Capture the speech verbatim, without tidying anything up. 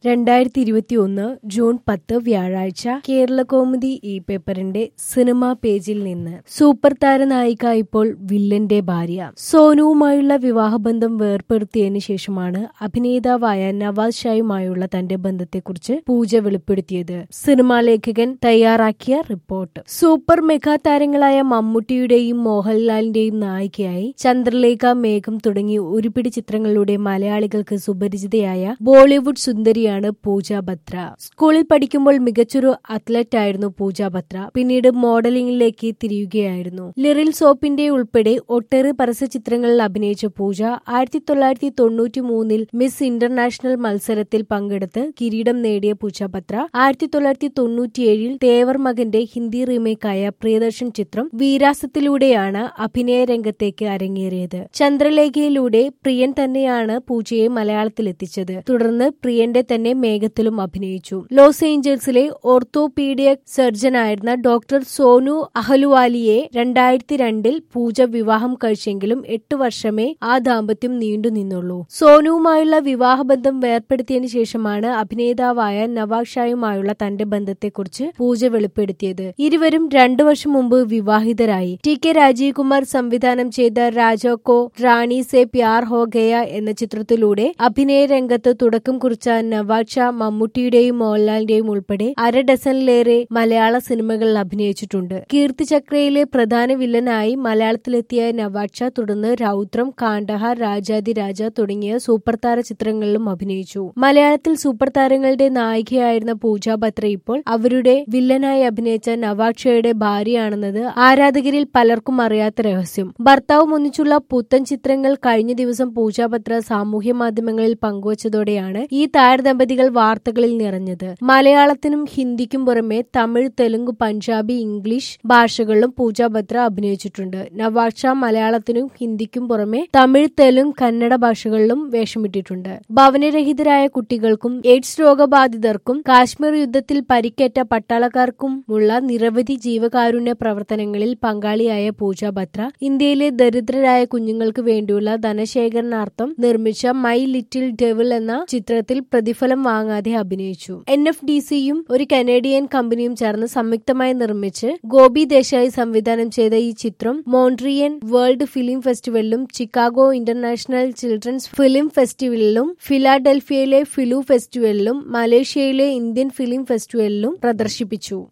രണ്ടായിരത്തി ഇരുപത്തി ഒന്ന് ജൂൺ പത്ത് വ്യാഴാഴ്ച കേരളകൗമുദി ഈ പേപ്പറിന്റെ സിനിമാ പേജിൽ നിന്ന് സൂപ്പർ താരനായിക ഇപ്പോൾ വില്ലന്റെ ഭാര്യ. സോനുവുമായുള്ള വിവാഹബന്ധം വേർപ്പെടുത്തിയതിനു ശേഷമാണ് അഭിനേതാവായ നവാസ് ഷായുമായുള്ള തന്റെ ബന്ധത്തെക്കുറിച്ച് പൂജ വെളിപ്പെടുത്തിയത്. സിനിമാ ലേഖകൻ തയ്യാറാക്കിയ റിപ്പോർട്ട്. സൂപ്പർ മെഗാ താരങ്ങളായ മമ്മൂട്ടിയുടെയും മോഹൻലാലിന്റെയും നായികയായി ചന്ദ്രലേഖ, മേഘം തുടങ്ങി ഒരുപിടി ചിത്രങ്ങളിലൂടെ മലയാളികൾക്ക് സുപരിചിതയായ ബോളിവുഡ് സുന്ദരിയാണ് പൂജ ബത്ര. സ്കൂളിൽ പഠിക്കുമ്പോൾ മികച്ചൊരു അത്ലറ്റ് ആയിരുന്നു പൂജ ബത്ര. പിന്നീട് മോഡലിംഗിലേക്ക് തിരിയുകയായിരുന്നു. ലിറിൽ സോപ്പിന്റെ ഉൾപ്പെടെ ഒട്ടേറെ പരസ്യ ചിത്രങ്ങളിൽ അഭിനയിച്ച പൂജ ആയിരത്തി തൊള്ളായിരത്തി തൊണ്ണൂറ്റി മൂന്നിൽ മിസ് ഇന്റർനാഷണൽ മത്സരത്തിൽ പങ്കെടുത്ത് കിരീടം നേടിയ പൂജ ബത്ര ആയിരത്തി തൊള്ളായിരത്തി തൊണ്ണൂറ്റിയേഴിൽ തേവർ മകന്റെ ഹിന്ദി റീമേക്കായ പ്രിയദർശൻ ചിത്രം വീരാസത്തിലൂടെയാണ് അഭിനയ രംഗത്തേക്ക് അരങ്ങേറിയത്. ചന്ദ്രലേഖയിലൂടെ പ്രിയൻ തന്നെയാണ് പൂജയെ മലയാളത്തിലെത്തിച്ചത്. തുടർന്ന് പ്രിയന്റെ തന്നെ മേഘത്തിലും അഭിനയിച്ചു. ലോസ് ഏഞ്ചൽസിലെ ഓർത്തോപീഡിയക് സർജനായിരുന്ന ഡോക്ടർ സോനു അഹലുവാലിയെ രണ്ടായിരത്തി രണ്ടിൽ പൂജ വിവാഹം കഴിച്ചെങ്കിലും എട്ട് വർഷമേ ആ ദാമ്പത്യം നീണ്ടുനിന്നുള്ളൂ. സോനുവുമായുള്ള വിവാഹബന്ധം വേർപ്പെടുത്തിയതിനു ശേഷമാണ് അഭിനേതാവായ നവാസ് ഷായുമായുള്ള തന്റെ ബന്ധത്തെക്കുറിച്ച് പൂജ വെളിപ്പെടുത്തിയത്. ഇരുവരും രണ്ടു വർഷം മുമ്പ് വിവാഹിതരായി. ടി കെ രാജീവ് കുമാർ സംവിധാനം ചെയ്ത രാജോ കോ റാണി സെ പ്യാർ ഹോ ഗയ എന്ന ചിത്രത്തിലൂടെ അഭിനയ രംഗത്ത് തുടക്കം കുറിച്ച നവാസ് ഷാ മമ്മൂട്ടിയുടെയും മോഹൻലാലിന്റെയും ഉൾപ്പെടെ അര ഡസനിലേറെ മലയാള സിനിമകളിൽ അഭിനയിച്ചിട്ടുണ്ട്. കീർത്തിചക്രയിലെ പ്രധാന വില്ലനായി മലയാളത്തിലെത്തിയ നവാസ് ഷാ തുടർന്ന് രൗദ്രം, കാണ്ഡഹാർ, രാജാധിരാജ തുടങ്ങിയ സൂപ്പർ താര ചിത്രങ്ങളിലും അഭിനയിച്ചു. മലയാളത്തിൽ സൂപ്പർ താരങ്ങളുടെ നായികയായിരുന്ന പൂജ ബത്ര ഇപ്പോൾ അവരുടെ വില്ലനായി അഭിനയിച്ച നവാസ് ഷായുടെ ഭാര്യയാണെന്നത് ആരാധകരിൽ പലർക്കും അറിയാത്ത രഹസ്യം. ഭർത്താവും ഒന്നിച്ചുള്ള പുത്തൻ ചിത്രങ്ങൾ കഴിഞ്ഞ ദിവസം പൂജ ബത്ര സാമൂഹ്യ മാധ്യമങ്ങളിൽ പങ്കുവച്ചതോടെയാണ് ഈ താരദമ്പതികൾ വാർത്തകളിൽ നിറഞ്ഞത്. മലയാളത്തിനും ഹിന്ദിക്കും പുറമെ തമിഴ്, തെലുങ്ക്, പഞ്ചാബി, ഇംഗ്ലീഷ് ഭാഷകളിലും പൂജ ബത്ര അഭിനയിച്ചിട്ടുണ്ട്. നവാസ് ഷാ മലയാളത്തിനും ഹിന്ദിക്കും പുറമെ തമിഴ്, തെലുങ്ക്, കന്നഡ ഭാഷകളിലും വേഷമിട്ടിട്ടുണ്ട്. ഭവനരഹിതരായ കുട്ടികൾക്കും എയ്ഡ്സ് രോഗബാധിതർക്കും കാശ്മീർ യുദ്ധത്തിൽ പരിക്കേറ്റ പട്ടാളക്കാർക്കുമുള്ള നിരവധി ജീവകാരുണ്യ പ്രവർത്തനങ്ങളിൽ പങ്കാളിയായ പൂജ ബത്ര ഇന്ത്യയിലെ ദരിദ്രരായ കുഞ്ഞുങ്ങൾക്ക് വേണ്ടിയുള്ള ധനശേഖരണാർത്ഥം നിർമ്മിച്ച മൈ ലിറ്റിൽ ഡെവിൾ എന്ന ചിത്രത്തിൽ പ്രതിഫലം വാങ്ങാതെ അഭിനയിച്ചു. എൻ എഫ് ഡി സിയും ഒരു കനേഡിയൻ കമ്പനിയും ചേർന്ന് സംയുക്തമായി നിർമ്മിച്ച് ഗോപി ദേശായി സംവിധാനം ചെയ്ത ഈ ചിത്രം മോൺട്രിയൻ വേൾഡ് ഫിലിം ഫെസ്റ്റിവലിലും ചിക്കാഗോ ഇന്റർനാഷണൽ ചിൽഡ്രൻസ് ഫിലിം ഫെസ്റ്റിവലിലും ഫിലാഡൽഫിയയിലെ ഫിലു ഫെസ്റ്റിവലിലും മലേഷ്യയിലെ ഇന്ത്യൻ ഫിലിം ഫെസ്റ്റിവലിലും പ്രദർശിപ്പിച്ചു.